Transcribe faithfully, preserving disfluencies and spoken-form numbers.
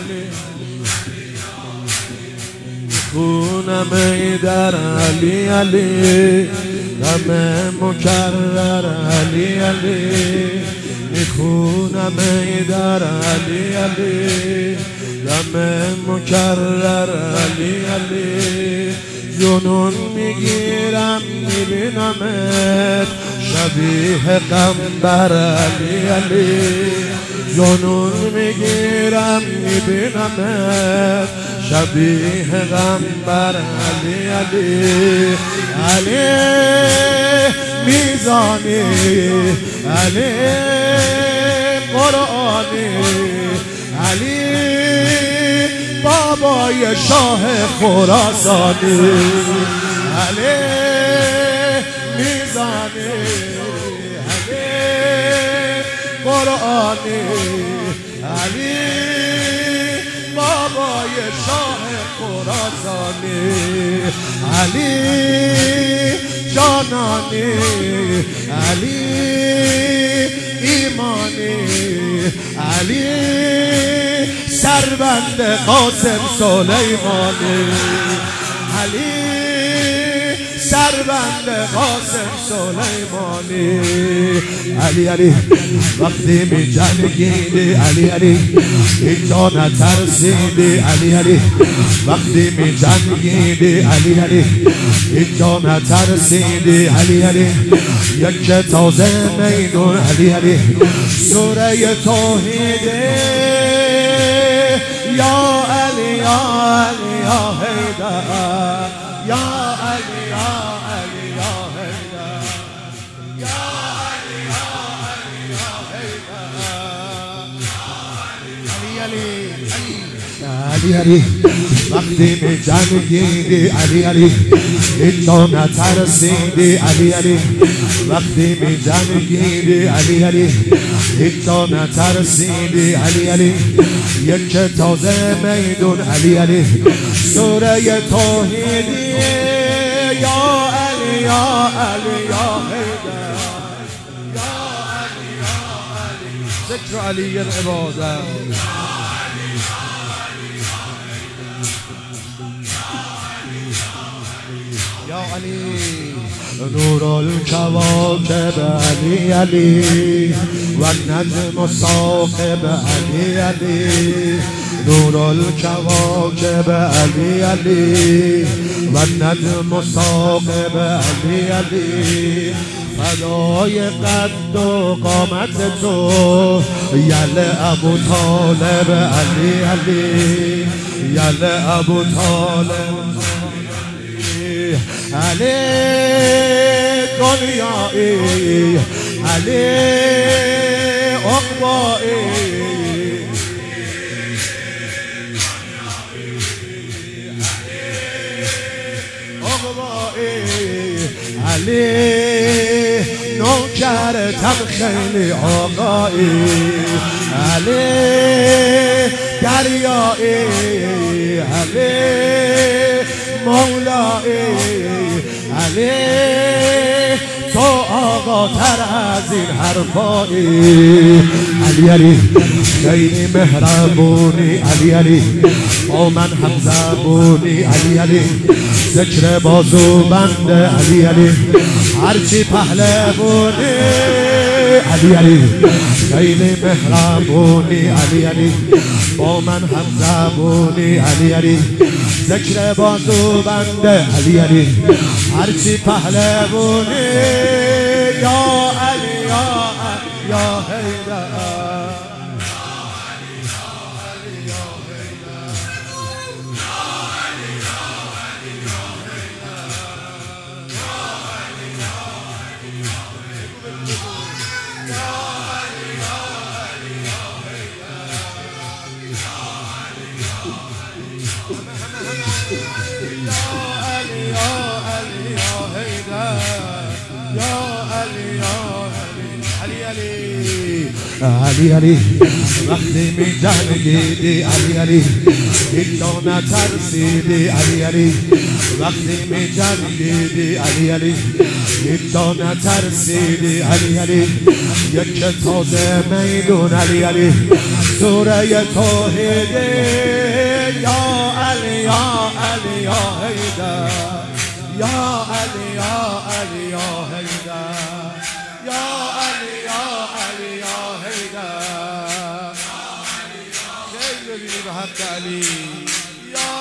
خونم در علی علی، دم مکرر علی علی، میخونم در علی علی، دم مکرر علی علی. جنون میگیرم میبینمت شبیه قنبر علی علی، جنون میگیرم میبینمت شبیه قنبر علی علی. علی میزانی، علی قرآنی، علی بابای شاه خراسانی، علی میزانی، علی قرآنی، علی بابای شاه خراسانی، علی جانانی، علی ایمانی، علی سربند قاسم سلیمانی، علی سربند قاسم سلیمانی. علی علی وقتی می جنگیدی، علی علی اینجا نترسیدی، علی علی وقتی می جنگیدی، علی علی اینجا نترسیدی، علی علی یک تازه میدون، علی علی سوره توحیده. یا علی یا علی یا حیدر، یا علی یا علی یا حیدر، یا علی یا علی یا حیدر، علی علی علی وقتی می جنگیدی، علی علی اینجا نترسیدی، علی علی وقتی می جنگیدی، علی علی اینجا نترسیدی، علی علی یک تازه میدون، علی علی سوره توحیدی. یا علی یا علی یا حیدر، یا علی یا علی ذکر علی العباده. یا علی نور الکواکب علی علی و نجم صاحب علی علی، نور الکواکب علی علی و نجم صاحب علی علی. فدای قد و قامت تو یل ابو طالب علی علی، یل ابو طالب علی دنیایی، علی عقبایی، علی نوکرتم خیلی آقایی، علی دریایی، علی مولایی، علی تو آقا تر از این حرفایی. علی علی خیلی مهربونی، علی علی با من هم زبونی، علی علی ذکر بازو بنده، علی علی هرچی پهلوانی، علی علی خیلی مهربونی، علی علی با من هم زبونی، علی علی ذکر بازو بنده، علی علی هرچی پهلوانی. یا علی یا علی یا حیدر، علی علی وقتی می جنگیدی، علی علی یک دانه ترسیدی علی علی وقتی می جنگیدی علی علی یک دانه ترسیدی علی علی یک تازه میدون علی علی سوره توحیدی یا علی یا علی یا حیدر یا علی یا علی یا حیدر یا علی یا علی یا حیدر کی ببینی به حق علی یا